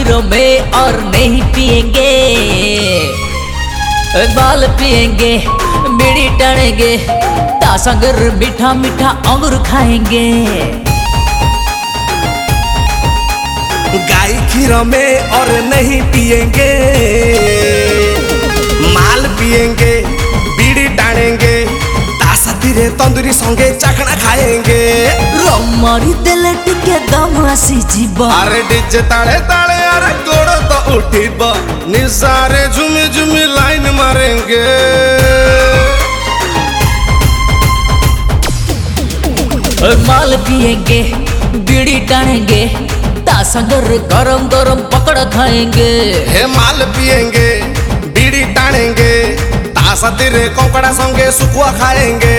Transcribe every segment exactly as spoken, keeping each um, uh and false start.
खीरों में और नहीं पिएंगे, बाल पिएंगे, बीड़ी टानेंगे, तासंगर मीठा मीठा अंगूर खाएंगे। गाय खीरों में और नहीं पिएंगे, माल पिएंगे, बीड़ी टानेंगे, तासातीरे तंदूरी संगे चाखना खाएंगे। रमारी देले टिके दम आसी जीव, अरे डीजे ताले ताले अरे गोड़ तो उठीब, निसारे झुमी झुमी लाइन मारेंगे। माल पिएंगे, बीड़ी टानेंगे, तासंगर गरम गरम पकड़ खाएंगे। हे माल पिएंगे, बीड़ी टानेंगे, तासातीरे कोंकड़ा संगे सुकुआ खाएंगे।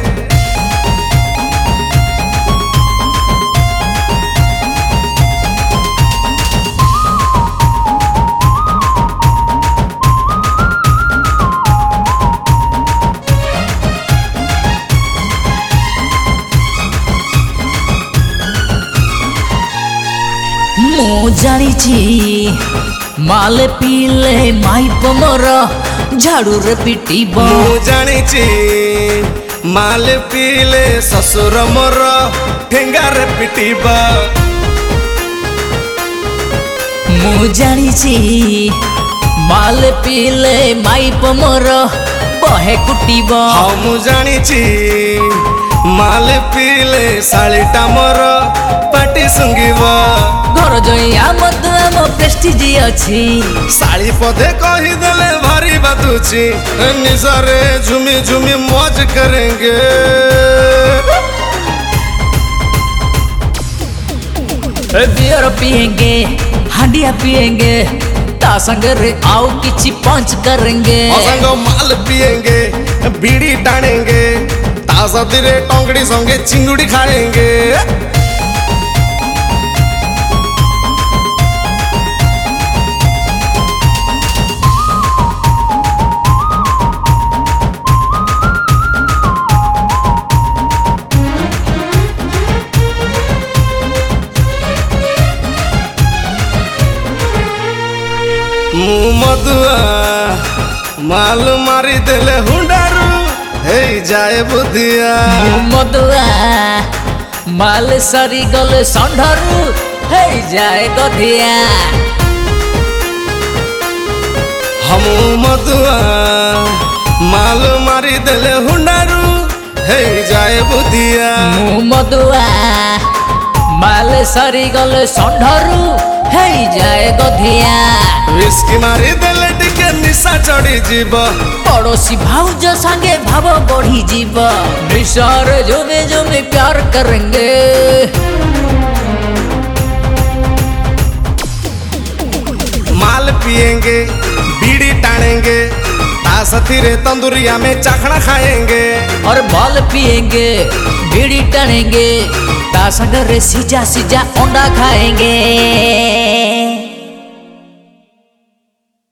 ମୁଁ ଜାଣିଛି ମାଲ ପିଇଲେ ମାଇପ ମୋର ଝାଡୁରେ ପିଟିବ। ମୁଁ ଜାଣିଛି ମାଲ ପିଇଲେ ଶ୍ୱଶୁର ମୋର ଠେଙ୍ଗାରେ ପିଟିବ। ମୁଁ ଜାଣିଛି ମାଲ ପିଇଲେ ମାଇପ ମୋର ବହେ କୁଟିବ। ହଁ ମୁଁ ଜାଣିଛି ମାଲ ପିଇଲେ ଶାଳୀଟା ମୋର ପାଟି ଶୁଙ୍ଗିବ। ଘର ଜଇଆ ମତ ଆମ ପ୍ରେଷ୍ଟିଜ ଅଛି, ଶାଳୀ ପଦେ କହିଦେଲେ ଭାରି ବାଧୁଛି, ନିଶାରେ ଝୁମି ଝୁମି ମौज करेंगे। बियर पिएंगे, हांडिया पिएंगे, ता संगे आओ किछि पंच करेंगे। संग माल पिएंगे, बीड़ी टानेंगे, तासातीरे टोंगड़ी संगे चिंगुड़ी खाएंगे। ମୁଁ ମଦୁଆ ମାଲ ମାରି ଦେଲେ ହୁଣ୍ଡାରୁ ହେଇଯାଏ ବୁଧିଆ। ମୁଁ ମଦୁଆ ମାଲ ସରି ଗଲେ ଷଣ୍ଢରୁ ହେଇଯାଏ ଗଧିଆ। ହଁ ମୁଁ ମଦୁଆ ମାଲ ମାରି ଦେଲେ ହୁଣ୍ଡାରୁ ହେଇଯାଏ ବୁଧିଆ। ମୁଁ ମଦୁଆ ମାଲ ସରି ଗଲେ ଷଣ୍ଢରୁ ହେଇଯାଏ ଗଧିଆ। विस्की मारी देले टिके निशा चढ़ी जीव, पड़ोसी भाउज संगे भाव बढ़ी जीव। निशार जुमे जुमे प्यार करेंगे। माल पिएंगे, बीड़ी टानेंगे, तासातीरे तंदूरिया में चाखना खाएंगे। और बाल पिएंगे, बीड़ी टानेंगे, तासंगर सीजा सीजा अंडा खाएंगे।